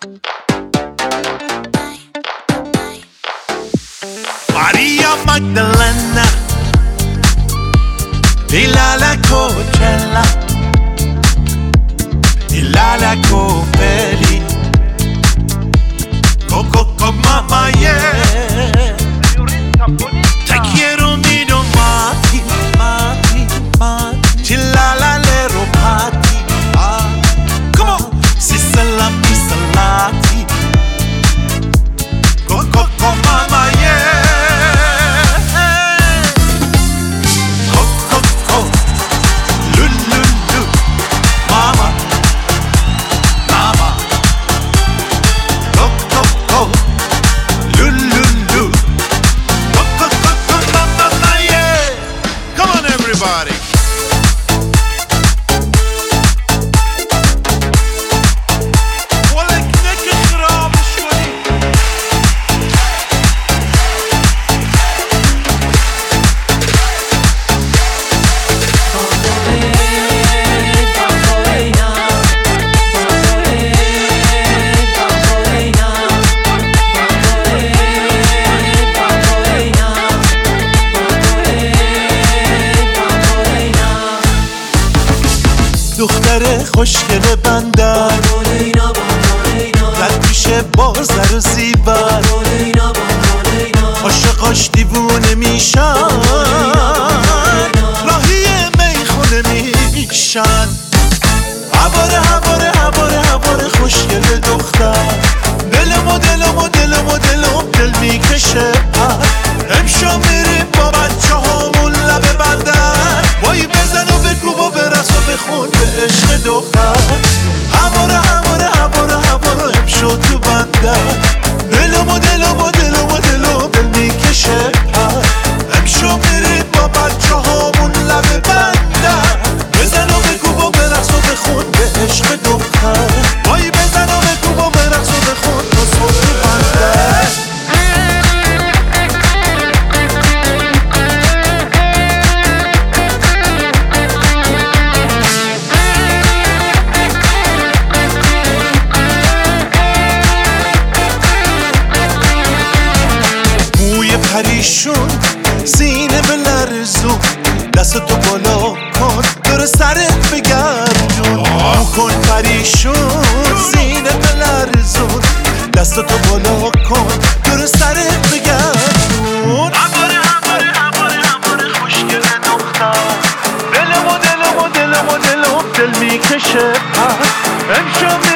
Maria Magdalena e la Coachella e la Copelli Coco mamma yeah. Te quiero mi domati Chillala le ropati Come on si salami salati Coco mamma yeah. دختر خوشگل بندر رد میشه بازر و زیبر عاشقاش دیوونه میشن راهی میخونه میشن هواره خوشگل دختر دل میکشه امشا میریم با بچه هامون لبه بندر وای بزن و بگو و برس و بخون به عشق دختر هواره امشا تو بندر دل میکشه امشا میریم با بچه هامون لبه بندر بزن و بگو و برس و بخون به عشق دختر وای بزن و بگو و برس و بخون تو بندر پریشون سینه بلرزون دستتو بالا کن دور سرت بگردون مو کن پریشون سینه بلرزون دستتو بالا کن دور سرت بگردون هواره خوشگل دختر دل میکشه امشا